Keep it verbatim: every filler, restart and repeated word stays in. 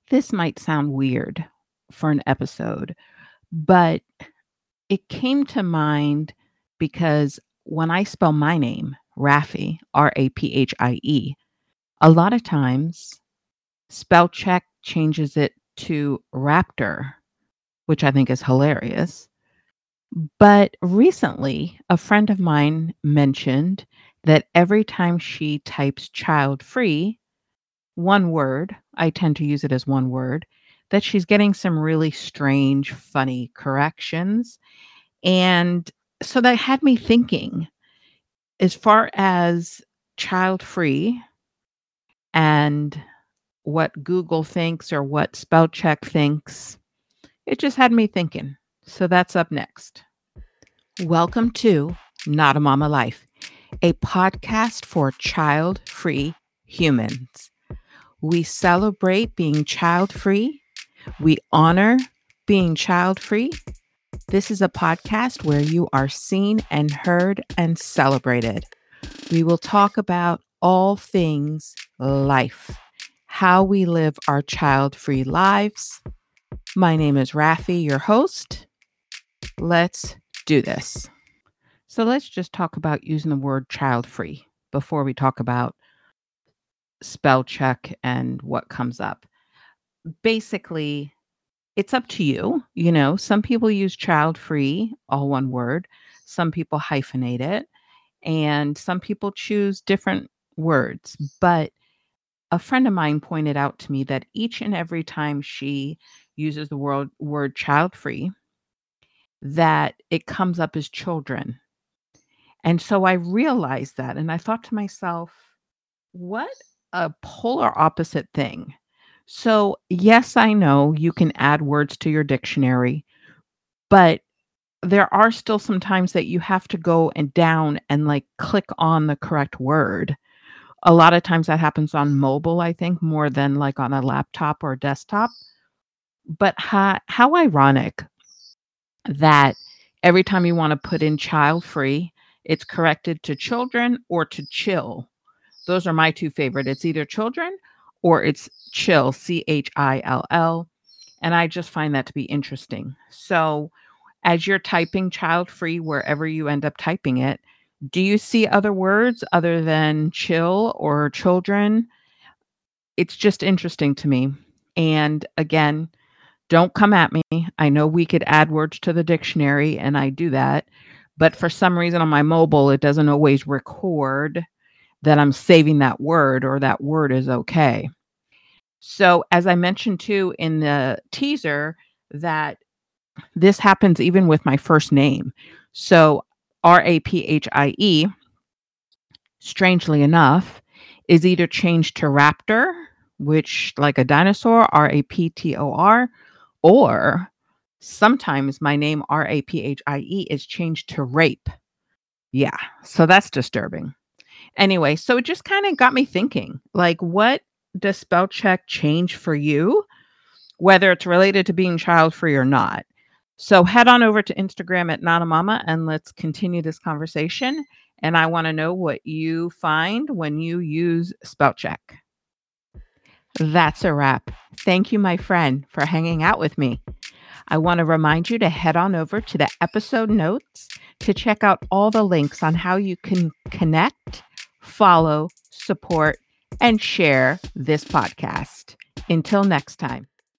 This might sound weird for an episode, but it came to mind because when I spell my name, Raffi, R A P H I E, a lot of times spell check changes it to Raptor, which I think is hilarious. But recently, a friend of mine mentioned that every time she types child free, one word, I tend to use it as one word, that she's getting some really strange, funny corrections. And so that had me thinking, as far as child free and what Google thinks or what spell check thinks, it just had me thinking. So that's up next. Welcome to Not a Mama Life, a podcast for child free humans. We celebrate being child free. We honor being child free. This is a podcast where you are seen and heard and celebrated. We will talk about all things life, how we live our child free lives. My name is Raffi, your host. Let's do this. So let's just talk about using the word child free before we talk about spell check and what comes up. Basically, it's up to you. You know, some people use child free, all one word. Some people hyphenate it. And some people choose different words. But a friend of mine pointed out to me that each and every time she uses the word, word child free, that it comes up as children. And so I realized that. And I thought to myself, what a polar opposite thing. So, yes, I know you can add words to your dictionary, but there are still some times that you have to go and down and like click on the correct word. A lot of times that happens on mobile, I think, more than like on a laptop or desktop. But how, how ironic that every time you want to put in child free, it's corrected to children or to chill. Those are my two favorite. It's either children or it's chill, C H I L L. And I just find that to be interesting. So as you're typing child free, wherever you end up typing it, do you see other words other than chill or children? It's just interesting to me. And again, don't come at me. I know we could add words to the dictionary and I do that. But for some reason on my mobile, it doesn't always record that I'm saving that word or that word is okay. So as I mentioned too in the teaser, that this happens even with my first name. So R A P H I E, strangely enough, is either changed to Raptor, which like a dinosaur, R A P T O R, or sometimes my name R A P H I E is changed to rape. Yeah, so that's disturbing. Anyway, so it just kind of got me thinking, like, what does spell check change for you, whether it's related to being child free or not? So head on over to Instagram at Not a Mama and let's continue this conversation. And I want to know what you find when you use spell check. That's a wrap. Thank you, my friend, for hanging out with me. I want to remind you to head on over to the episode notes to check out all the links on how you can connect, follow, support, and share this podcast. Until next time.